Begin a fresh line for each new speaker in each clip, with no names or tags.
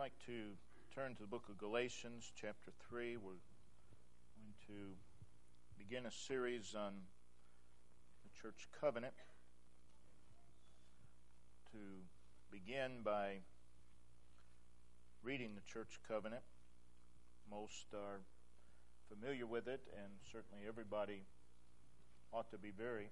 like to turn to the book of Galatians, chapter 3. We're going to begin a series on the church covenant. To begin by reading the church covenant. Most are familiar with it, and certainly everybody ought to be very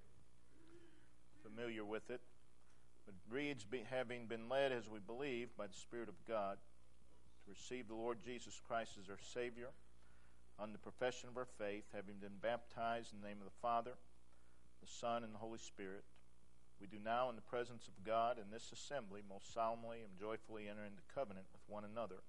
familiar with it. It reads, having been led, as we believe, by the Spirit of God, to receive the Lord Jesus Christ as our Savior, on the profession of our faith, having been baptized in the name of the Father, the Son, and the Holy Spirit, we do now, in the presence of God in this assembly, most solemnly and joyfully enter into covenant with one another,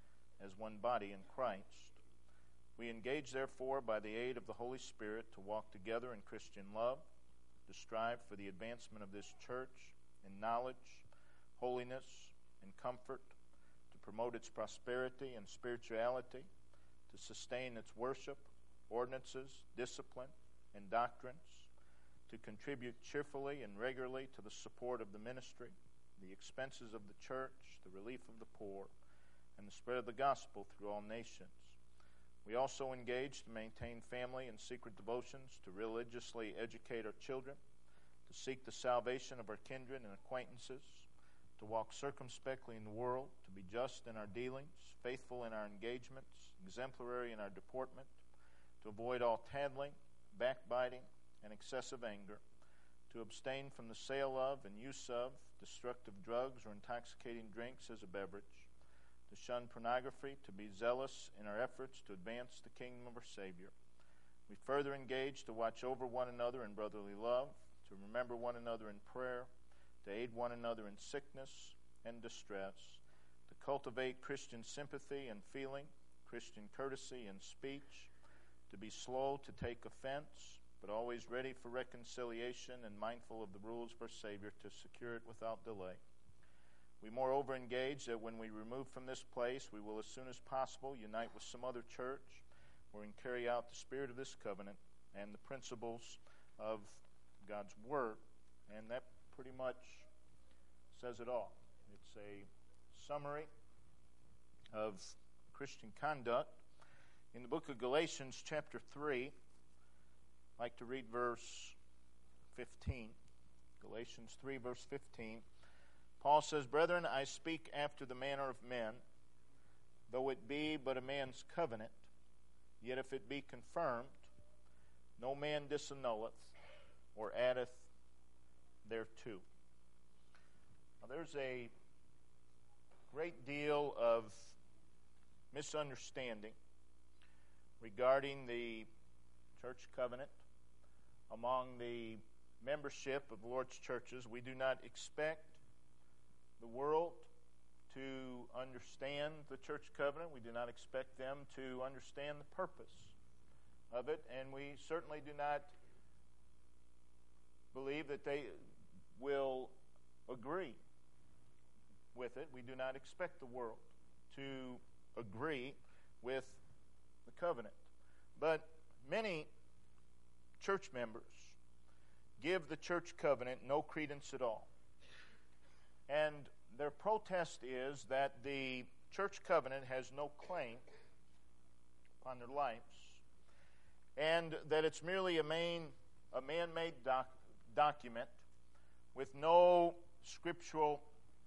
as one body in Christ. We engage, therefore, by the aid of the Holy Spirit, to walk together in Christian love, to strive for the advancement of this church in knowledge, holiness, and comfort, to promote its prosperity and spirituality, to sustain its worship, ordinances, discipline, and doctrines, to contribute cheerfully and regularly to the support of the ministry, the expenses of the church, the relief of the poor, and the spread of the gospel through all nations. We also engage to maintain family and secret devotions, to religiously educate our children, to seek the salvation of our kindred and acquaintances, to walk circumspectly in the world, to be just in our dealings, faithful in our engagements, exemplary in our deportment, to avoid all tattling, backbiting, and excessive anger, to abstain from the sale of and use of destructive drugs or intoxicating drinks as a beverage, to shun pornography, to be zealous in our efforts to advance the kingdom of our Savior. We further engage to watch over one another in brotherly love, to remember one another in prayer, to aid one another in sickness and distress, to cultivate Christian sympathy and feeling, Christian courtesy and speech, to be slow to take offense, but always ready for reconciliation and mindful of the rules of our Savior to secure it without delay. We moreover engage that when we remove from this place, we will as soon as possible unite with some other church where we can carry out the spirit of this covenant and the principles of God's Word. And that pretty much says it all. It's a summary of Christian conduct. In the book of Galatians, chapter 3, I'd like to read verse 15. Galatians 3, verse 15. Paul says, "Brethren, I speak after the manner of men, though it be but a man's covenant, yet if it be confirmed, no man disannulleth or addeth thereto." Now, there's a great deal of misunderstanding regarding the church covenant among the membership of the Lord's churches. We do not expect the world to understand the church covenant. We do not expect them to understand the purpose of it, and we certainly do not believe that they will agree with it. We do not expect the world to agree with the covenant. But many church members give the church covenant no credence at all. And their protest is that the church covenant has no claim upon their lives, and that it's merely a man-made document with no scriptural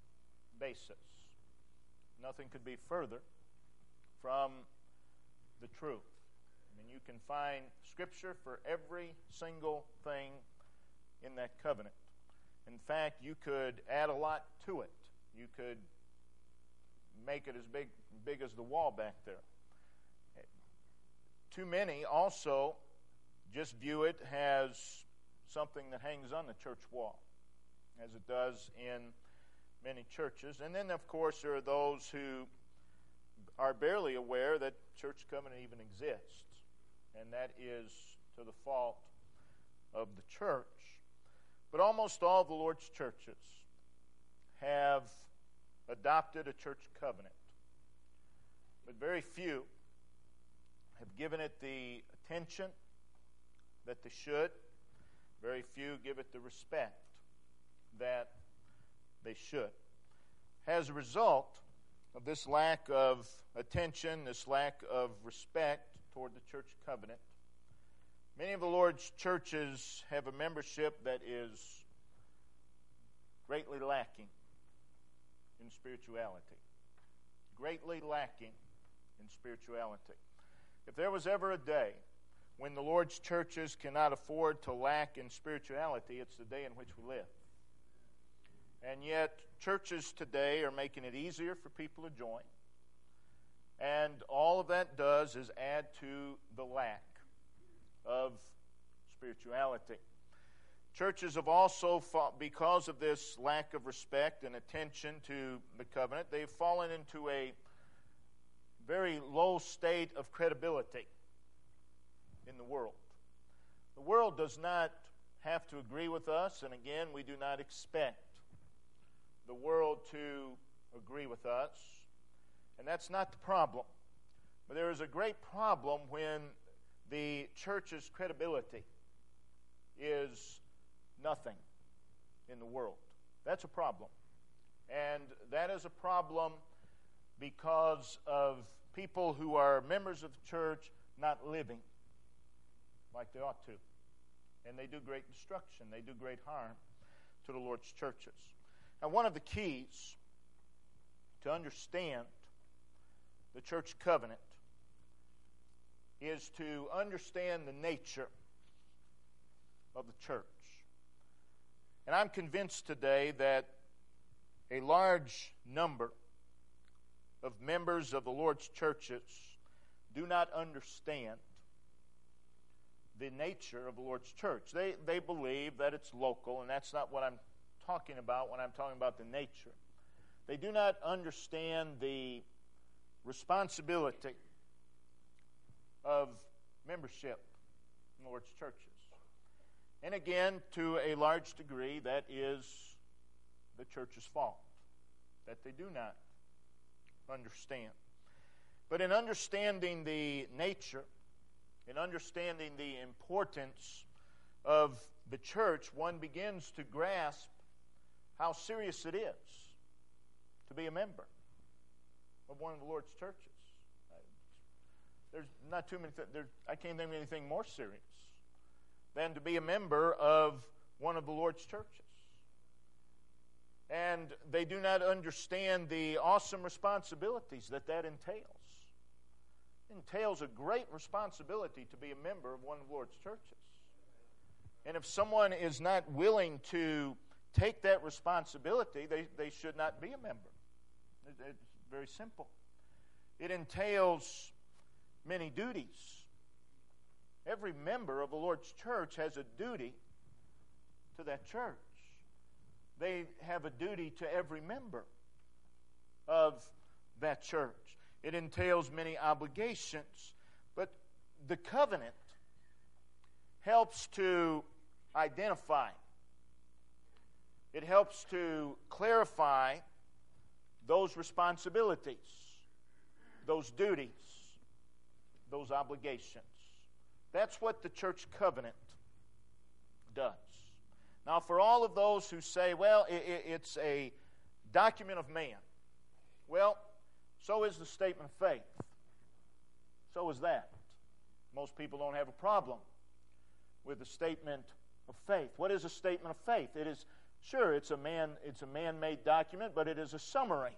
basis. Nothing could be further from the truth. I mean, you can find scripture for every single thing in that covenant. In fact, you could add a lot to it. You could make it as big as the wall back there. Too many also just view it as something that hangs on the church wall, as it does in many churches. And then, of course, there are those who are barely aware that church covenant even exists, and that is to the fault of the church. But almost all of the Lord's churches have adopted a church covenant, but very few have given it the attention that they should. Very few give it the respect that they should. As a result, of this lack of attention, this lack of respect toward the church covenant. Many of the Lord's churches have a membership that is greatly lacking in spirituality. Greatly lacking in spirituality. If there was ever a day when the Lord's churches cannot afford to lack in spirituality, it's the day in which we live. And yet, churches today are making it easier for people to join. And all of that does is add to the lack of spirituality. Churches have also, because of this lack of respect and attention to the covenant, they've fallen into a very low state of credibility in the world. The world does not have to agree with us, and again, we do not expect the world to agree with us, and that's not the problem. But there is a great problem when the church's credibility is nothing in the world. That's a problem. And that is a problem because of people who are members of the church not living like they ought to. And they do great destruction. They do great harm to the Lord's churches. Now, one of the keys to understand the church covenant is to understand the nature of the church. And I'm convinced today that a large number of members of the Lord's churches do not understand the nature of the Lord's church. They believe that it's local, and that's not what I'm talking about when I'm talking about the nature. They do not understand the responsibility of membership in the Lord's churches. And again, to a large degree, that is the church's fault, that they do not understand. But in understanding the nature, in understanding the importance of the church, one begins to grasp how serious it is to be a member of one of the Lord's churches. There's not too many. I can't think of anything more serious than to be a member of one of the Lord's churches. And they do not understand the awesome responsibilities that entails. It entails a great responsibility to be a member of one of the Lord's churches. And if someone is not willing to take that responsibility, they should not be a member. It's very simple. It entails many duties. Every member of the Lord's church has a duty to that church. They have a duty to every member of that church. It entails many obligations. But the covenant helps to identify. It helps to clarify those responsibilities, those duties, those obligations. That's what the church covenant does. Now, for all of those who say, well, it's a document of man, well, so is the statement of faith. So is that. Most people don't have a problem with the statement of faith. What is a statement of faith? It is, sure, it's a man-made document, but it is a summary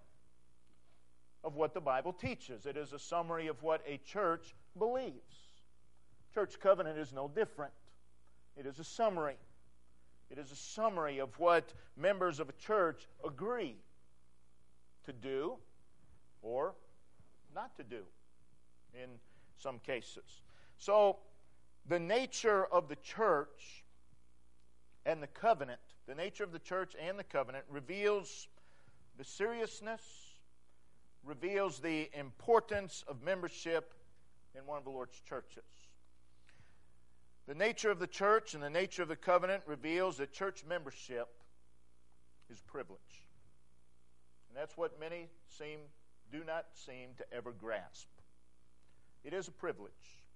of what the Bible teaches. It is a summary of what a church believes. Church covenant is no different. It is a summary. It is a summary of what members of a church agree to do or not to do in some cases. So, the nature of the church and the covenant, the nature of the church and the covenant reveals the seriousness, reveals the importance of membership in one of the Lord's churches. The nature of the church and the nature of the covenant reveals that church membership is privilege. And that's what many do not seem to ever grasp. It is a privilege.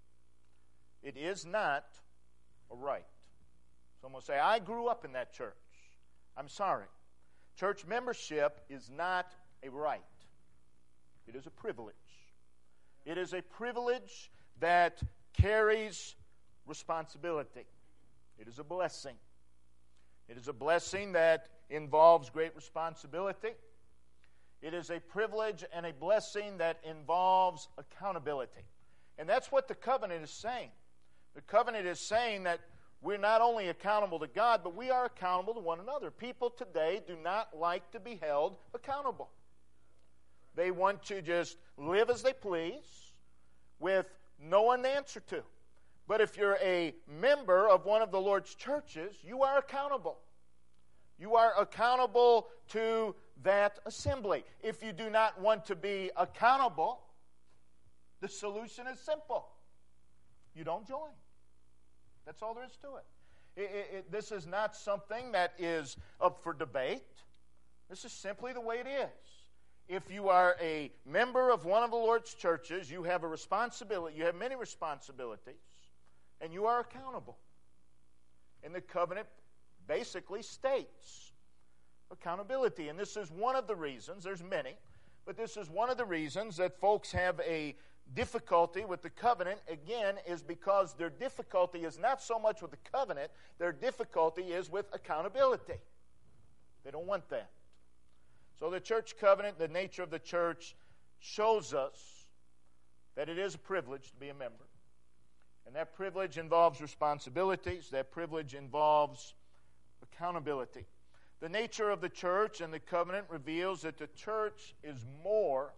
It is not a right. Someone will say, I grew up in that church. I'm sorry. Church membership is not a right. It is a privilege. It is a privilege that carries responsibility. It is a blessing. It is a blessing that involves great responsibility. It is a privilege and a blessing that involves accountability. And that's what the covenant is saying. The covenant is saying that we're not only accountable to God, but we are accountable to one another. People today do not like to be held accountable. They want to just live as they please with no one to answer to. But if you're a member of one of the Lord's churches, you are accountable. You are accountable to that assembly. If you do not want to be accountable, the solution is simple. You don't join. That's all there is to it. This is not something that is up for debate. This is simply the way it is. If you are a member of one of the Lord's churches, you have a responsibility. You have many responsibilities, and you are accountable. And the covenant basically states accountability. And this is one of the reasons, there's many, but this is one of the reasons that folks have a difficulty with the covenant, again, is because their difficulty is not so much with the covenant, their difficulty is with accountability. They don't want that. So the church covenant, the nature of the church, shows us that it is a privilege to be a member. And that privilege involves responsibilities. That privilege involves accountability. The nature of the church and the covenant reveals that the church is more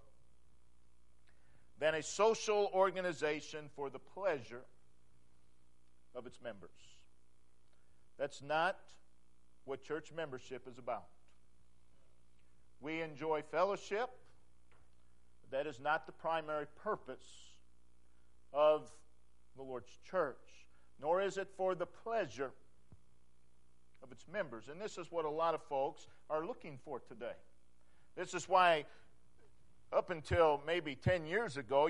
than a social organization for the pleasure of its members. That's not what church membership is about. We enjoy fellowship. That is not the primary purpose of the Lord's church, nor is it for the pleasure of its members. And this is what a lot of folks are looking for today. This is why up until maybe 10 years ago,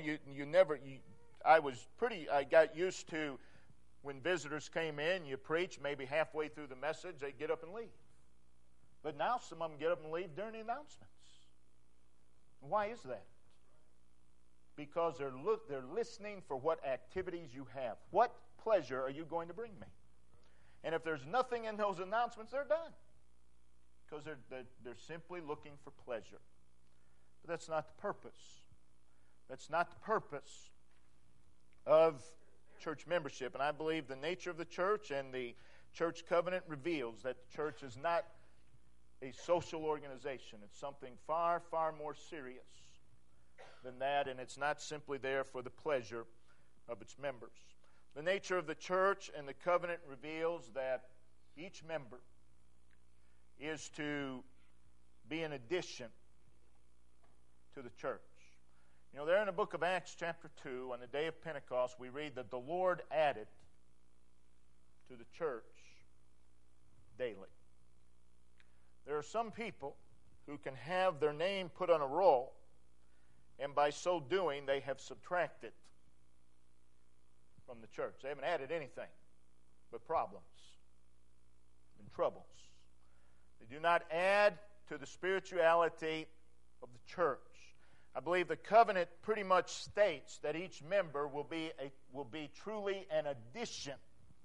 I got used to when visitors came in, you preach, maybe halfway through the message, they'd get up and leave. But now some of them get up and leave during the announcements. Why is that? Because they're listening for what activities you have. What pleasure are you going to bring me? And if there's nothing in those announcements, they're done. Because they're simply looking for pleasure. But that's not the purpose. That's not the purpose of church membership. And I believe the nature of the church and the church covenant reveals that the church is not a social organization. It's something far, far more serious than that, and it's not simply there for the pleasure of its members. The nature of the church and the covenant reveals that each member is to be an addition to the church. You know, there in the book of Acts chapter 2, on the day of Pentecost, we read that the Lord added to the church daily. There are some people who can have their name put on a roll, and by so doing, they have subtracted from the church. They haven't added anything but problems and troubles. They do not add to the spirituality of the church. I believe the covenant pretty much states that each member will be truly an addition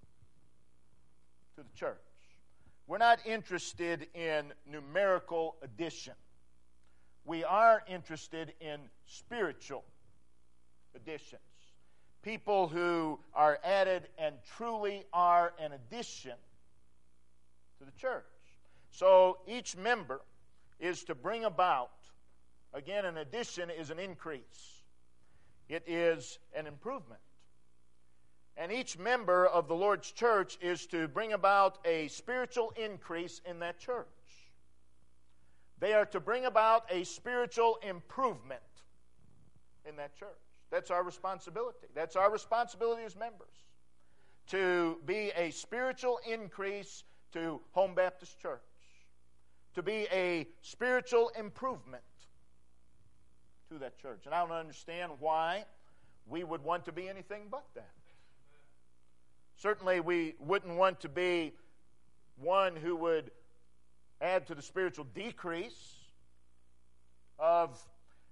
to the church. We're not interested in numerical addition. We are interested in spiritual additions. People who are added and truly are an addition to the church. So each member is to bring about, again, an addition is an increase. It is an improvement. And each member of the Lord's church is to bring about a spiritual increase in that church. They are to bring about a spiritual improvement in that church. That's our responsibility. That's our responsibility as members, to be a spiritual increase to Home Baptist Church, to be a spiritual improvement to that church. And I don't understand why we would want to be anything but that. Certainly we wouldn't want to be one who would add to the spiritual decrease of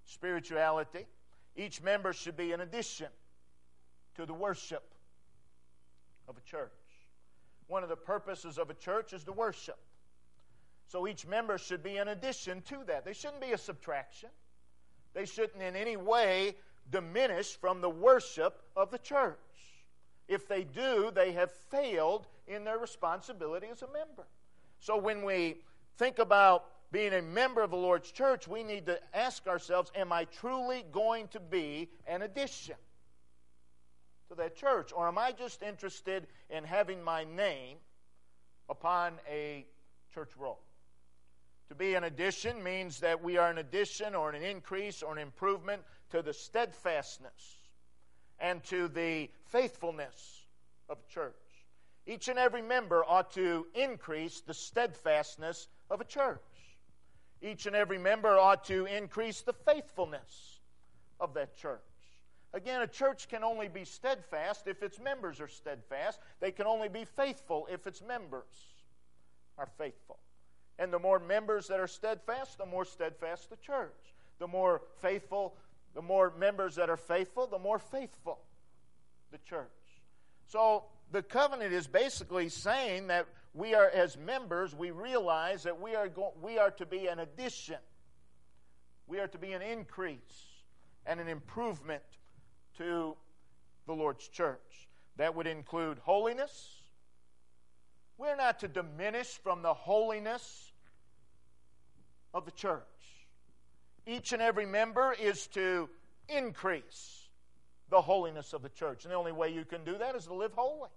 spirituality. Each member should be an addition to the worship of a church. One of the purposes of a church is to worship. So each member should be an addition to that. They shouldn't be a subtraction. They shouldn't in any way diminish from the worship of the church. If they do, they have failed in their responsibility as a member. So when we think about being a member of the Lord's church, we need to ask ourselves, am I truly going to be an addition to that church? Or am I just interested in having my name upon a church roll? To be an addition means that we are an addition or an increase or an improvement to the steadfastness and to the faithfulness of a church. Each and every member ought to increase the steadfastness of a church. Each and every member ought to increase the faithfulness of that church. Again, a church can only be steadfast if its members are steadfast. They can only be faithful if its members are faithful. And the more members that are steadfast, the more steadfast the church. The more faithful, the more members that are faithful, the more faithful the church. So the covenant is basically saying that we are, as members, we realize that we are to be an addition. We are to be an increase and an improvement to the Lord's church. That would include holiness. We're not to diminish from the holiness of the church. Each and every member is to increase the holiness of the church. And the only way you can do that is to live holy.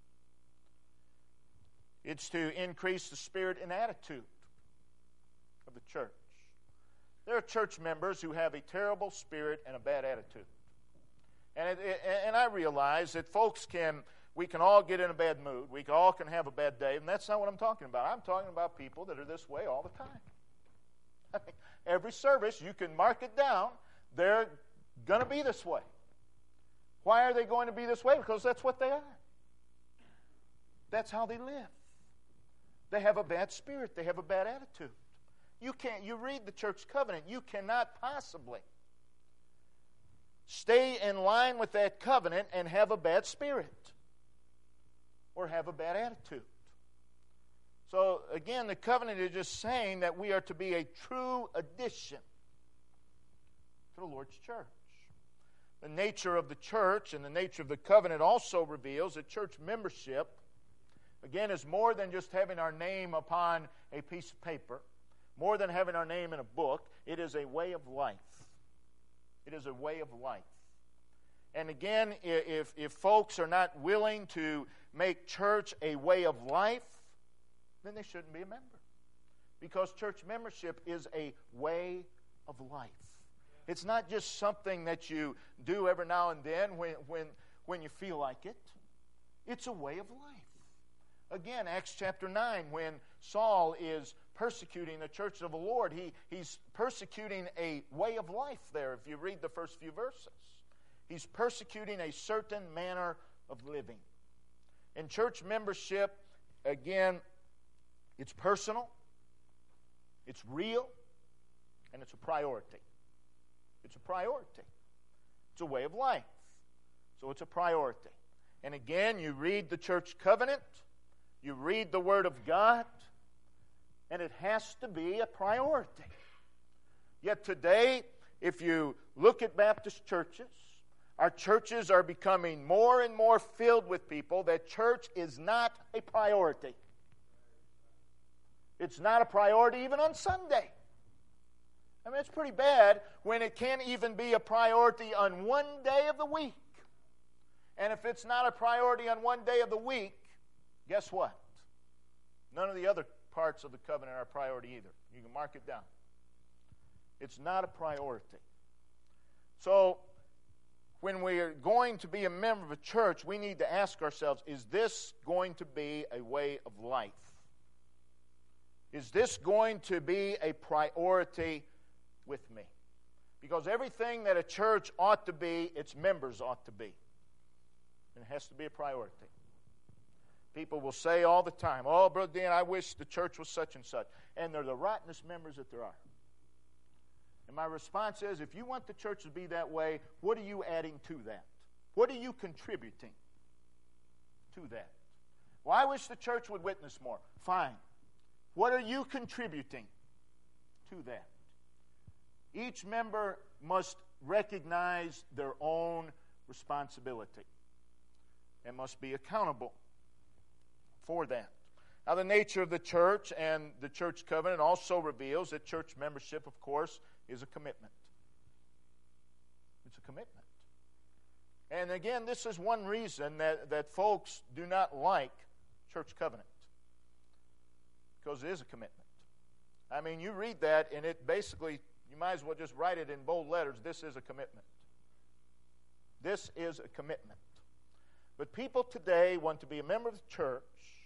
It's to increase the spirit and attitude of the church. There are church members who have a terrible spirit and a bad attitude. And I realize that we can all get in a bad mood. We all can have a bad day, and that's not what I'm talking about. I'm talking about people that are this way all the time. I mean, every service, you can mark it down, they're going to be this way. Why are they going to be this way? Because that's what they are. That's how they live. They have a bad spirit. They have a bad attitude. You read the church covenant, you cannot possibly stay in line with that covenant and have a bad spirit or have a bad attitude. So again, the covenant is just saying that we are to be a true addition to the Lord's church. The nature of the church and the nature of the covenant also reveals that church membership, again, is more than just having our name upon a piece of paper, more than having our name in a book. It is a way of life. It is a way of life. And again, if folks are not willing to make church a way of life, then they shouldn't be a member. Because church membership is a way of life. It's not just something that you do every now and then when you feel like it. It's a way of life. Again, Acts chapter 9, when Saul is persecuting the church of the Lord, he's persecuting a way of life there, if you read the first few verses. He's persecuting a certain manner of living. And church membership, again, it's personal, it's real, and it's a priority. It's a priority. It's a way of life. So it's a priority. And again, you read the church covenant, you read the Word of God, and it has to be a priority. Yet today, if you look at Baptist churches, our churches are becoming more and more filled with people that church is not a priority. It's not a priority even on Sunday. I mean, it's pretty bad when it can't even be a priority on one day of the week. And if it's not a priority on one day of the week, guess what? None of the other parts of the covenant are a priority either. You can mark it down. It's not a priority. So, when we are going to be a member of a church, we need to ask ourselves, is this going to be a way of life? Is this going to be a priority with me? Because everything that a church ought to be, its members ought to be. And it has to be a priority. People will say all the time, oh, Brother Dan, I wish the church was such and such. And they're the rottenest members that there are. And my response is, if you want the church to be that way, what are you adding to that? What are you contributing to that? Well, I wish the church would witness more. Fine. What are you contributing to that? Each member must recognize their own responsibility and must be accountable for that. Now, the nature of the church and the church covenant also reveals that church membership, of course, is a commitment. It's a commitment. And again, this is one reason that folks do not like church covenant, because it is a commitment. I mean, you read that, and it basically, you might as well just write it in bold letters. This is a commitment. This is a commitment. But people today want to be a member of the church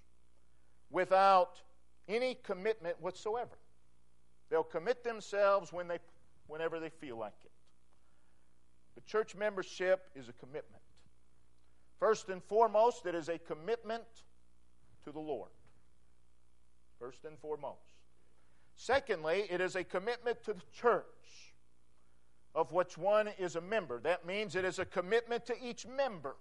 without any commitment whatsoever. They'll commit themselves whenever they feel like it. But church membership is a commitment. First and foremost, it is a commitment to the Lord. First and foremost. Secondly, it is a commitment to the church of which one is a member. That means it is a commitment to each member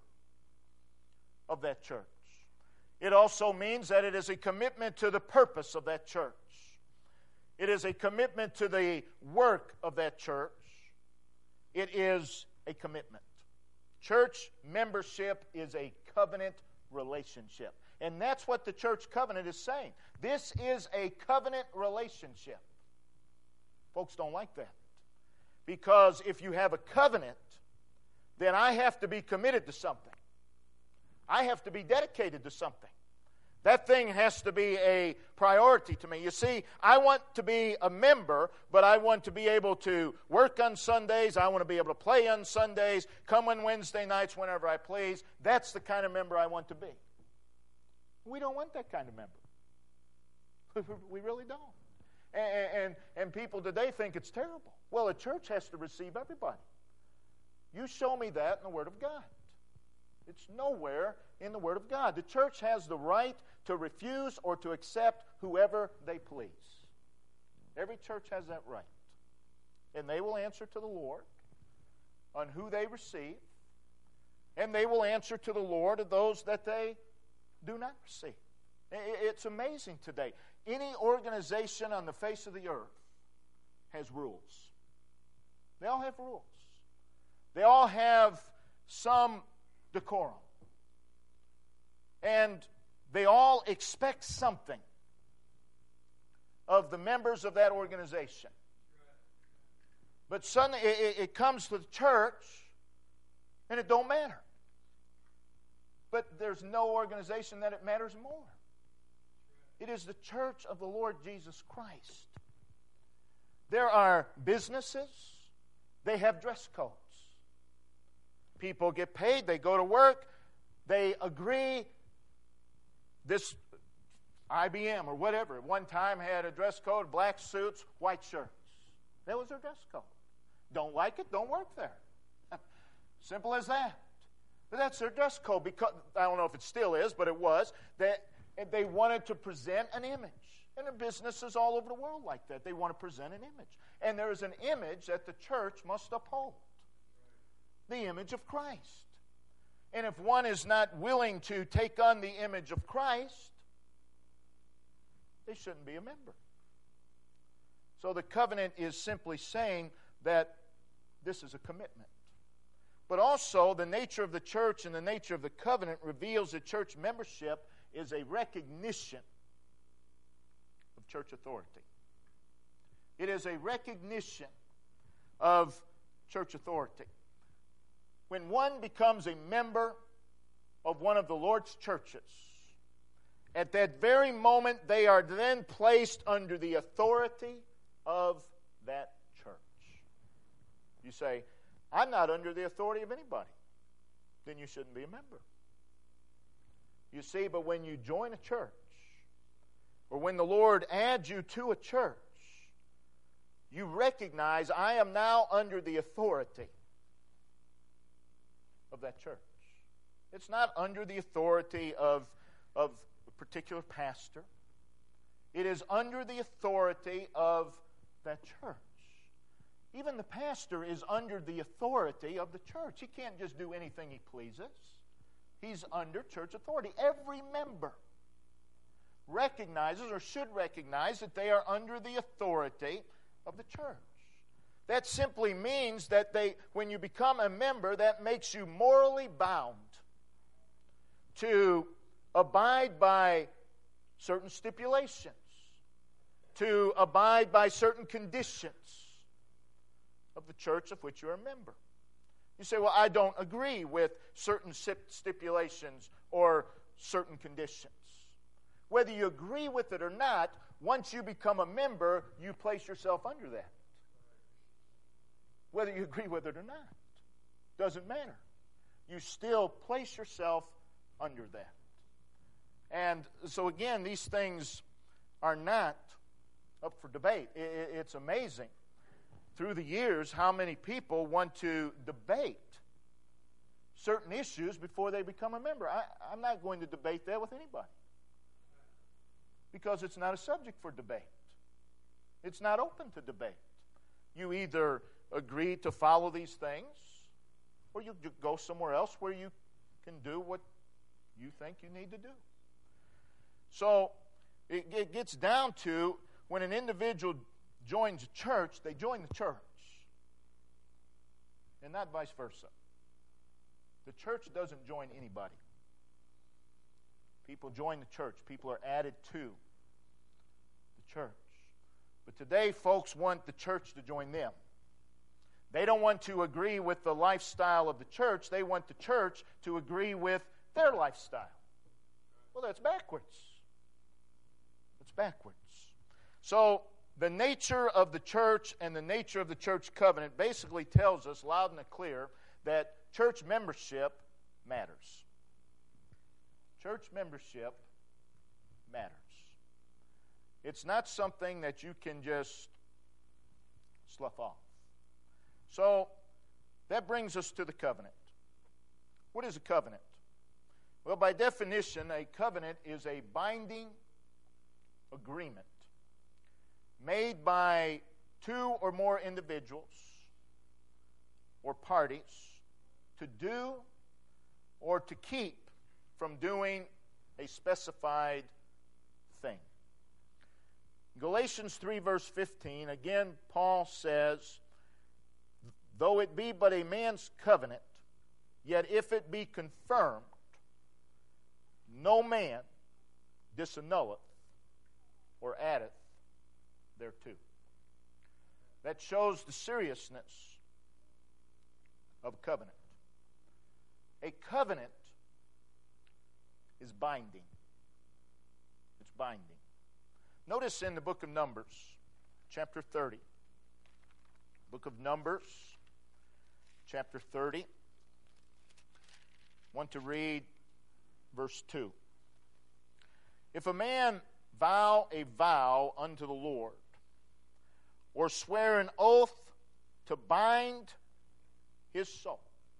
of that church. It also means that it is a commitment to the purpose of that church. It is a commitment to the work of that church. It is a commitment. Church membership is a covenant relationship. And that's what the church covenant is saying. This is a covenant relationship. Folks don't like that. Because if you have a covenant, then I have to be committed to something. I have to be dedicated to something. That thing has to be a priority to me. You see, I want to be a member, but I want to be able to work on Sundays. I want to be able to play on Sundays, come on Wednesday nights whenever I please. That's the kind of member I want to be. We don't want that kind of member. We really don't. And people today think it's terrible. Well, a church has to receive everybody. You show me that in the Word of God. It's nowhere in the Word of God. The church has the right to refuse or to accept whoever they please. Every church has that right. And they will answer to the Lord on who they receive. And they will answer to the Lord of those that they do not receive. It's amazing today. Any organization on the face of the earth has rules. They all have rules. They all have some decorum. And they all expect something of the members of that organization. But suddenly it comes to the church and it don't matter. But there's no organization that it matters more. It is the church of the Lord Jesus Christ. There are businesses, they have dress codes. People get paid, they go to work, they agree. This IBM or whatever at one time had a dress code, black suits, white shirts. That was their dress code. Don't like it, don't work there. Simple as that. But that's their dress code, because I don't know if it still is, but it was. They wanted to present an image. And there are businesses all over the world like that. They want to present an image. And there is an image that the church must uphold. The image of Christ. And if one is not willing to take on the image of Christ, they shouldn't be a member. So the covenant is simply saying that this is a commitment. But also, the nature of the church and the nature of the covenant reveals that church membership is a recognition of church authority. It is a recognition of church authority. When one becomes a member of one of the Lord's churches, at that very moment they are then placed under the authority of that church. You say, I'm not under the authority of anybody. Then you shouldn't be a member. You see, but when you join a church, or when the Lord adds you to a church, you recognize, I am now under the authority of that church. It's not under the authority of a particular pastor. It is under the authority of that church. Even the pastor is under the authority of the church. He can't just do anything he pleases. He's under church authority. Every member recognizes or should recognize that they are under the authority of the church. That simply means that when you become a member, that makes you morally bound to abide by certain stipulations, to abide by certain conditions of the church of which you're a member. You say, well, I don't agree with certain stipulations or certain conditions. Whether you agree with it or not, once you become a member, you place yourself under that. Whether you agree with it or not, doesn't matter. You still place yourself under that. And so again, these things are not up for debate. It's amazing through the years how many people want to debate certain issues before they become a member. I'm not going to debate that with anybody, because it's not a subject for debate. It's not open to debate. You either agree to follow these things, or you go somewhere else where you can do what you think you need to do. So it gets down to when an individual joins a church, they join the church, and not vice versa. The church doesn't join anybody. People join the church. People are added to the church. But today, folks want the church to join them. They don't want to agree with the lifestyle of the church. They want the church to agree with their lifestyle. Well, that's backwards. It's backwards. So, the nature of the church and the nature of the church covenant basically tells us loud and clear that church membership matters. Church membership matters. It's not something that you can just slough off. So, that brings us to the covenant. What is a covenant? Well, by definition, a covenant is a binding agreement made by two or more individuals or parties to do or to keep from doing a specified thing. Galatians 3 verse 15, again, Paul says, though it be but a man's covenant, yet if it be confirmed, no man disannulleth or addeth thereto. That shows the seriousness of a covenant. A covenant is binding. It's binding. Notice in the book of Numbers, chapter 30. Book of Numbers, chapter 30. I want to read verse 2. If a man vow a vow unto the Lord, or swear an oath to bind his soul.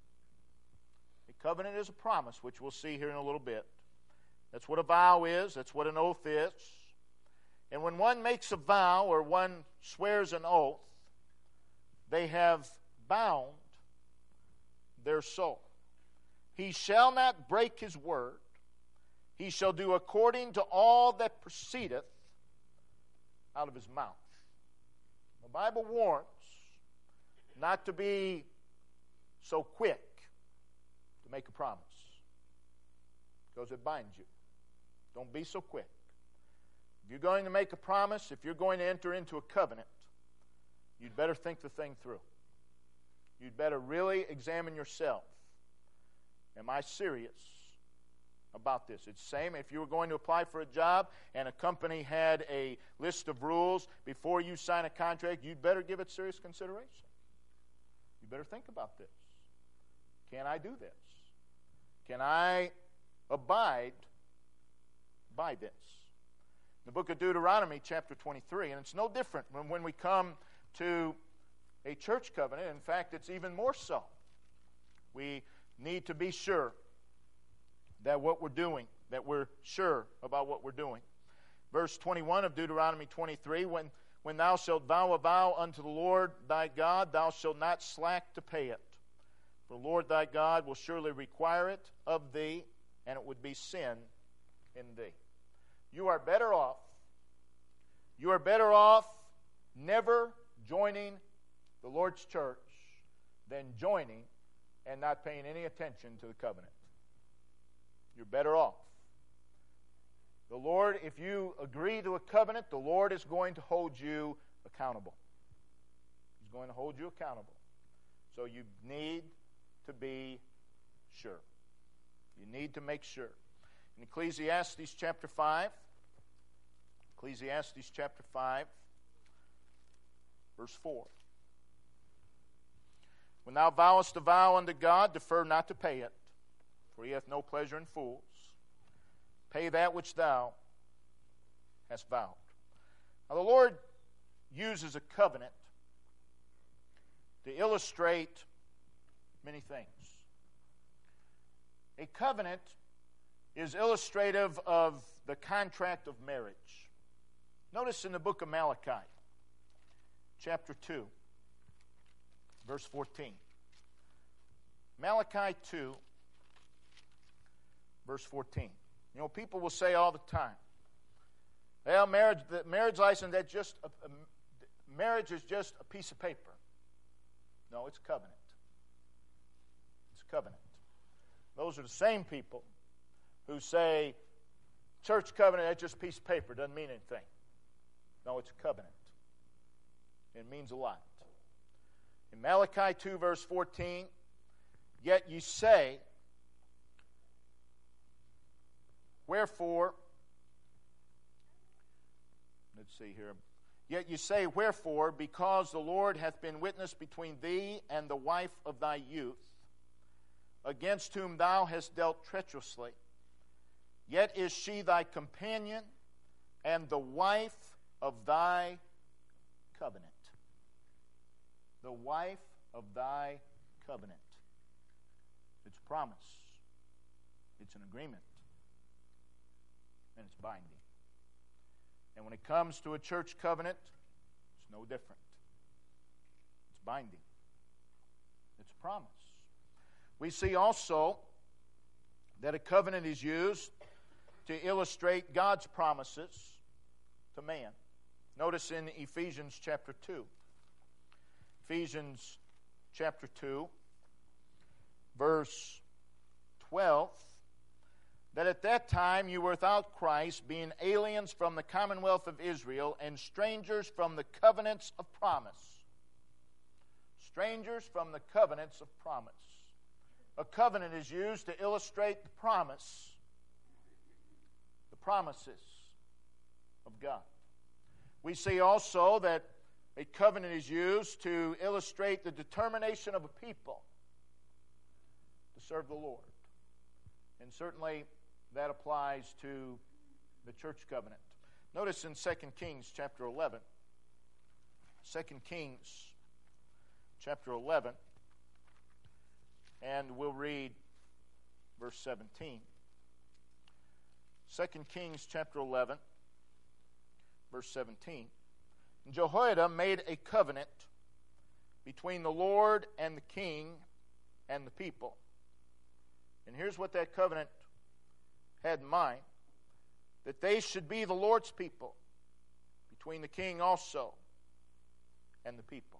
A covenant is a promise, which we'll see here in a little bit. That's what a vow is. That's what an oath is. And when one makes a vow or one swears an oath, they have bound their soul. He shall not break his word. He shall do according to all that proceedeth out of his mouth. The Bible warns not to be so quick to make a promise, because it binds you. Don't be so quick. If you're going to make a promise, if you're going to enter into a covenant, you'd better think the thing through. You'd better really examine yourself. Am I serious about this? It's the same if you were going to apply for a job and a company had a list of rules. Before you sign a contract, you'd better give it serious consideration. You better think about this. Can I do this? Can I abide by this? The book of Deuteronomy, chapter 23, and it's no different when we come to a church covenant. In fact, it's even more so. We need to be sure that what we're doing, that we're sure about what we're doing. Verse 21 of Deuteronomy 23, When thou shalt vow a vow unto the Lord thy God, thou shalt not slack to pay it. For the Lord thy God will surely require it of thee, and it would be sin in thee. You are better off. You are better off never joining the Lord's church than joining and not paying any attention to the covenant. You're better off. The Lord, if you agree to a covenant, the Lord is going to hold you accountable. He's going to hold you accountable. So you need to be sure. You need to make sure. In Ecclesiastes chapter 5, verse 4. When thou vowest a vow unto God, defer not to pay it, for he hath no pleasure in fools. Pay that which thou hast vowed. Now the Lord uses a covenant to illustrate many things. A covenant is illustrative of the contract of marriage. Notice in the book of Malachi, chapter 2, verse 14. Malachi 2, verse 14. You know, people will say all the time, well, the marriage license, marriage is just a piece of paper. No, it's covenant. It's covenant. Those are the same people who say, church covenant, that's just a piece of paper, doesn't mean anything. No, it's a covenant. It means a lot. In Malachi 2, verse 14, yet ye say, wherefore, let's see here. Yet you say, wherefore, because the Lord hath been witness between thee and the wife of thy youth, against whom thou hast dealt treacherously, yet is she thy companion and the wife of thy covenant. The wife of thy covenant. It's a promise. It's an agreement. And it's binding. And when it comes to a church covenant, it's no different. It's binding. It's a promise. We see also that a covenant is used to illustrate God's promises to man. Notice in Ephesians chapter 2. Ephesians chapter 2, verse 12. That at that time you were without Christ, being aliens from the commonwealth of Israel, and strangers from the covenants of promise. Strangers from the covenants of promise. A covenant is used to illustrate the promise, the promises of God. We see also that a covenant is used to illustrate the determination of a people to serve the Lord. And certainly that applies to the church covenant. Notice in 2 Kings chapter 11. 2 Kings chapter 11. And we'll read verse 17. 2 Kings chapter 11, verse 17. And Jehoiada made a covenant between the Lord and the king and the people. And here's what that covenant had in mind. That they should be the Lord's people, between the king also and the people.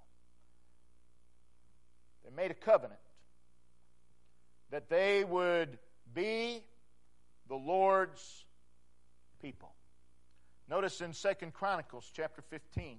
They made a covenant that they would be the Lord's people. Notice in 2 Chronicles chapter 15.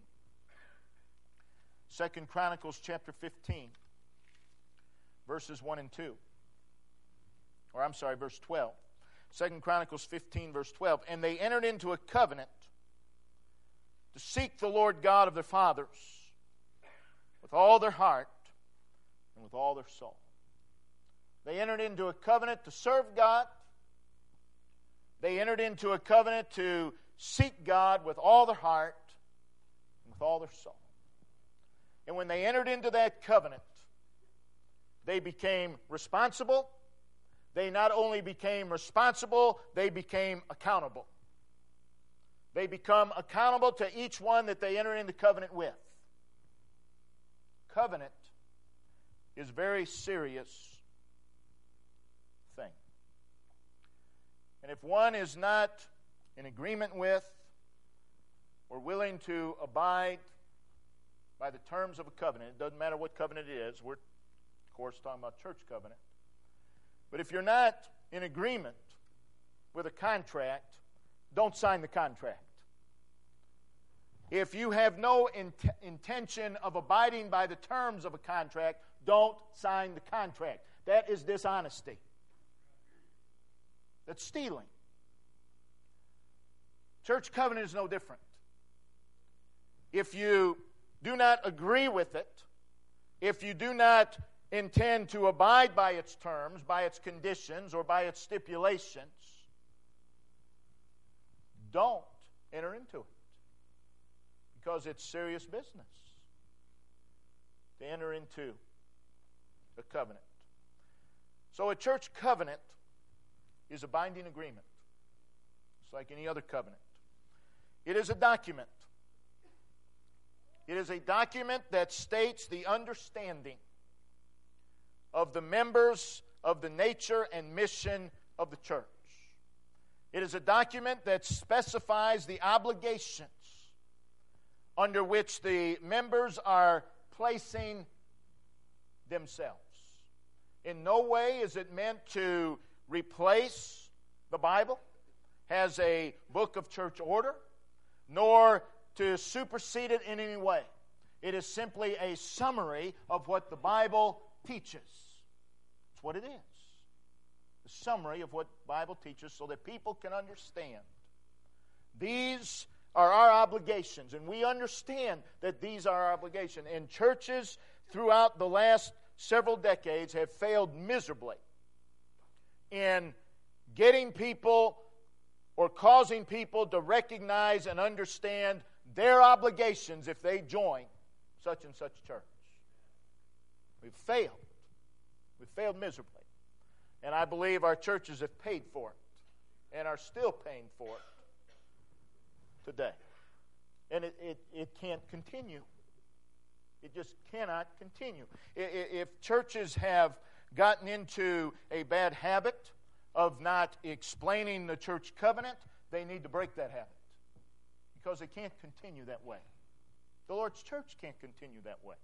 2 Chronicles chapter 15, verses 1 and 2. Or I'm sorry, verse 12. 2 Chronicles 15, verse 12. And they entered into a covenant to seek the Lord God of their fathers with all their heart and with all their soul. They entered into a covenant to serve God. They entered into a covenant to seek God with all their heart and with all their soul. And when they entered into that covenant, they became responsible. They not only became responsible, they became accountable. They become accountable to each one that they enter into covenant with. Covenant is a very serious thing. And if one is not in agreement with or willing to abide by the terms of a covenant, it doesn't matter what covenant it is. We're, of course, talking about church covenant. But if you're not in agreement with a contract, don't sign the contract. If you have no intention of abiding by the terms of a contract, don't sign the contract. That is dishonesty. That's stealing. Church covenant is no different. If you do not agree with it, if you do not intend to abide by its terms, by its conditions, or by its stipulations, don't enter into it. Because it's serious business to enter into a covenant. So a church covenant is a binding agreement. It's like any other covenant. It is a document. It is a document that states the understanding of the members of the nature and mission of the church. It is a document that specifies the obligations under which the members are placing themselves. In no way is it meant to replace the Bible as a book of church order, nor to supersede it in any way. It is simply a summary of what the Bible teaches. That's what it is. A summary of what the Bible teaches so that people can understand. These are our obligations, and we understand that these are our obligations. And churches throughout the last several decades have failed miserably in getting people or causing people to recognize and understand their obligations if they join such and such church. We've failed. We've failed miserably. And I believe our churches have paid for it and are still paying for it today. And it can't continue. It just cannot continue. If churches have gotten into a bad habit of not explaining the church covenant, they need to break that habit. Because they can't continue that way. The Lord's church can't continue that way.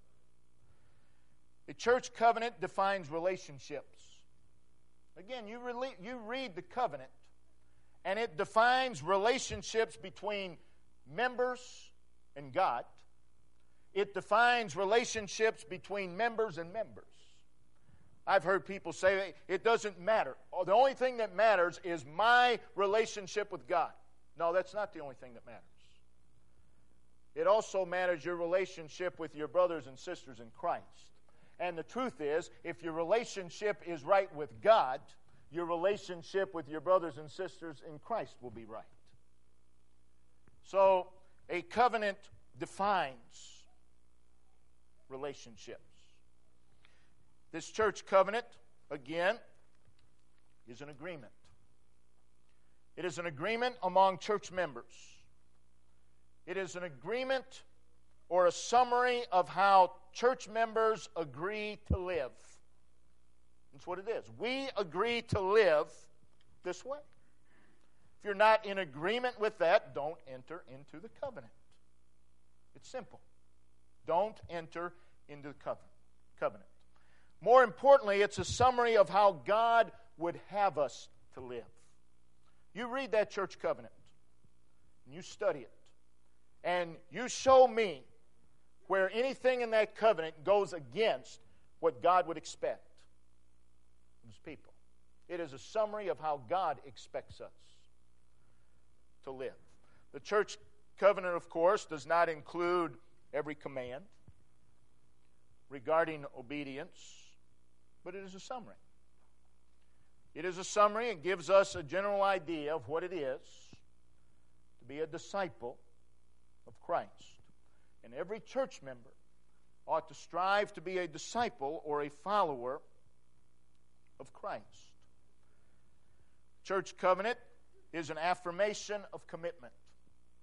The church covenant defines relationships. Again, you read the covenant, and it defines relationships between members and God. It defines relationships between members and members. I've heard people say it doesn't matter. The only thing that matters is my relationship with God. No, that's not the only thing that matters. It also matters your relationship with your brothers and sisters in Christ. And the truth is, if your relationship is right with God, your relationship with your brothers and sisters in Christ will be right. So, a covenant defines relationships. This church covenant, again, is an agreement. It is an agreement among church members. It is an agreement or a summary of how church members agree to live. That's what it is. We agree to live this way. If you're not in agreement with that, don't enter into the covenant. It's simple. Don't enter into the covenant. More importantly, it's a summary of how God would have us to live. You read that church covenant, and you study it, and you show me where anything in that covenant goes against what God would expect of His people. It is a summary of how God expects us to live. The church covenant, of course, does not include every command regarding obedience, but it is a summary. It is a summary. It gives us a general idea of what it is to be a disciple of Christ. And every church member ought to strive to be a disciple or a follower of Christ. Church covenant is an affirmation of commitment.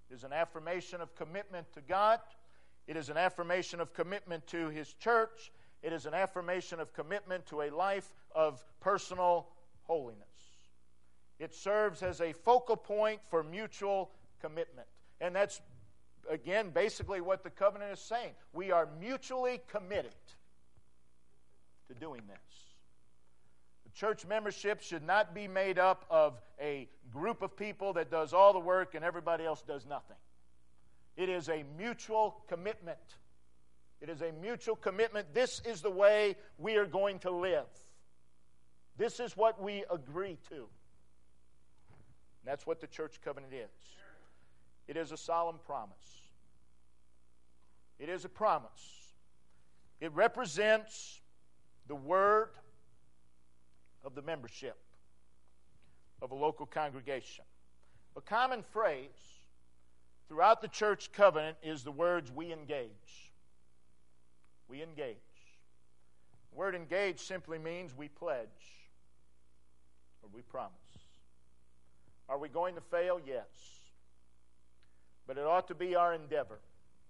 It is an affirmation of commitment to God. It is an affirmation of commitment to His church. It is an affirmation of commitment to a life of personal holiness. It serves as a focal point for mutual commitment. And that's, again, basically what the covenant is saying. We are mutually committed to doing this. The church membership should not be made up of a group of people that does all the work and everybody else does nothing. It is a mutual commitment. It is a mutual commitment. This is the way we are going to live. This is what we agree to. And that's what the church covenant is. It is a solemn promise. It is a promise. It represents the word of the membership of a local congregation. A common phrase throughout the church covenant is the words, we engage. We engage. The word engage simply means we pledge or we promise. Are we going to fail? Yes. But it ought to be our endeavor.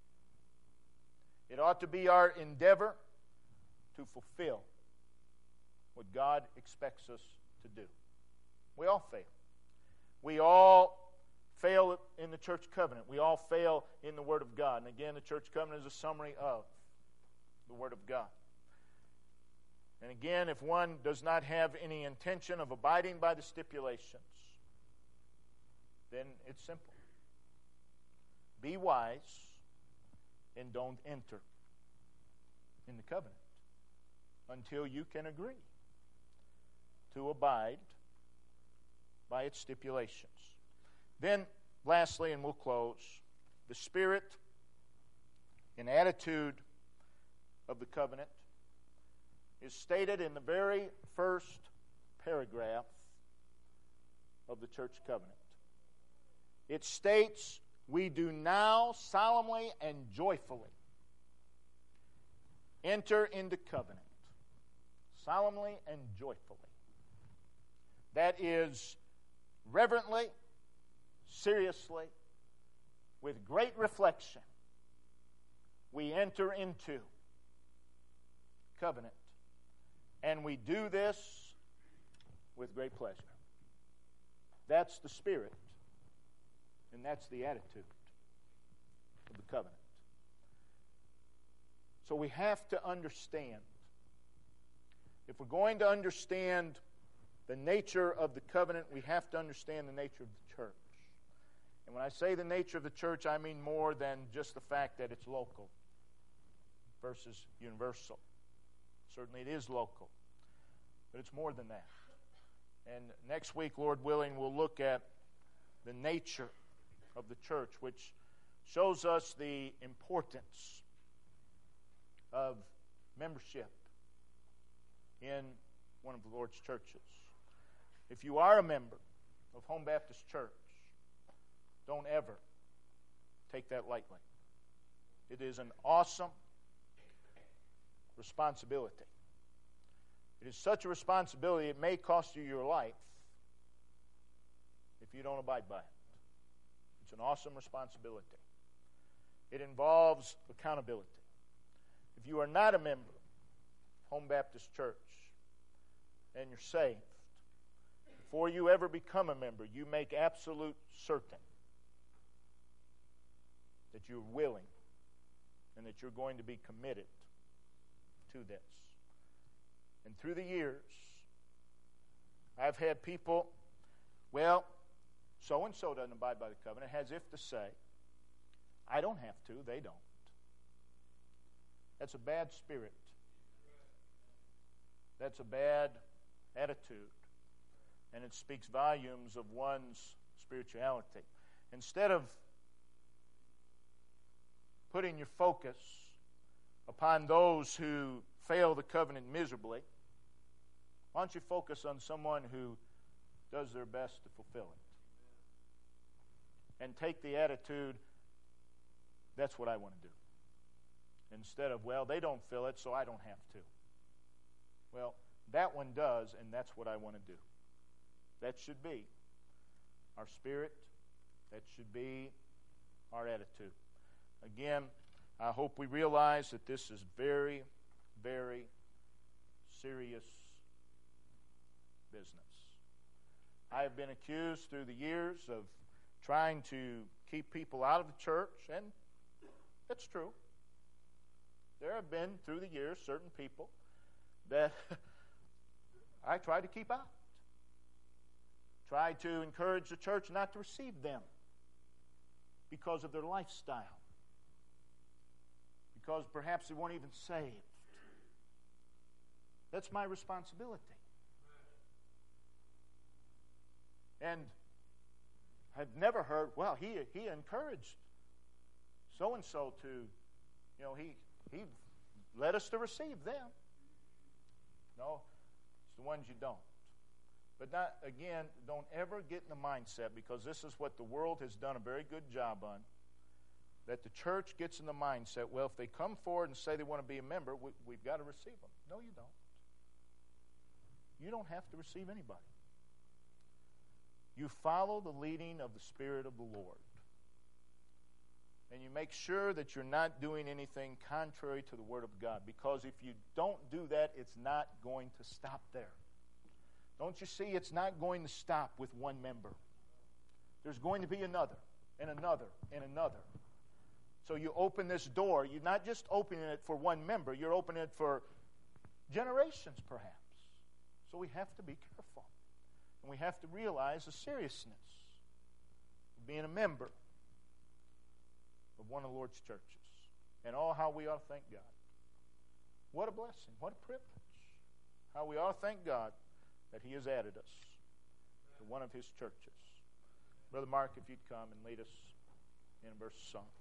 It ought to be our endeavor to fulfill what God expects us to do. We all fail. We all fail in the church covenant. We all fail in the Word of God. And again, the church covenant is a summary of the Word of God. And again, if one does not have any intention of abiding by the stipulations, then it's simple. Be wise and don't enter in the covenant until you can agree to abide by its stipulations. Then, lastly, and we'll close, the spirit and attitude of the covenant is stated in the very first paragraph of the church covenant. It states, we do now solemnly and joyfully enter into covenant. Solemnly and joyfully. That is reverently, seriously, with great reflection, we enter into covenant. And we do this with great pleasure. That's the spirit. And that's the attitude of the covenant. So we have to understand, if we're going to understand the nature of the covenant, we have to understand the nature of the church. And when I say the nature of the church, I mean more than just the fact that it's local versus universal. Certainly it is local, but it's more than that. And next week, Lord willing, we'll look at the nature of the church, which shows us the importance of membership in one of the Lord's churches. If you are a member of Home Baptist Church, don't ever take that lightly. It is an awesome responsibility. It is such a responsibility, it may cost you your life if you don't abide by it. It's an awesome responsibility. It involves accountability. If you are not a member of Home Baptist Church and you're saved, before you ever become a member, you make absolute certain that you're willing and that you're going to be committed to this. And through the years, I've had people, well, so-and-so doesn't abide by the covenant, as if to say, I don't have to, they don't. That's a bad spirit. That's a bad attitude. And it speaks volumes of one's spirituality. Instead of putting your focus upon those who fail the covenant miserably, why don't you focus on someone who does their best to fulfill it? And take the attitude, that's what I want to do. Instead of, well, they don't fill it, so I don't have to. Well, that one does, and that's what I want to do. That should be our spirit. That should be our attitude. Again, I hope we realize that this is very, very serious business. I have been accused through the years of trying to keep people out of the church, and it's true. There have been, through the years, certain people that I try to keep out. Try to encourage the church not to receive them because of their lifestyle. Because perhaps they weren't even saved. That's my responsibility. And I've never heard, well, he encouraged so-and-so to, he led us to receive them. No, it's the ones you don't. But don't ever get in the mindset, because this is what the world has done a very good job on, that the church gets in the mindset, well, if they come forward and say they want to be a member, we've got to receive them. No, you don't. You don't have to receive anybody. You follow the leading of the Spirit of the Lord. And you make sure that you're not doing anything contrary to the Word of God. Because if you don't do that, it's not going to stop there. Don't you see? It's not going to stop with one member. There's going to be another, and another, and another. So you open this door. You're not just opening it for one member. You're opening it for generations, perhaps. So we have to be careful. And we have to realize the seriousness of being a member of one of the Lord's churches. And how we ought to thank God. What a blessing. What a privilege. How we ought to thank God that He has added us to one of His churches. Brother Mark, if you'd come and lead us in a verse of song.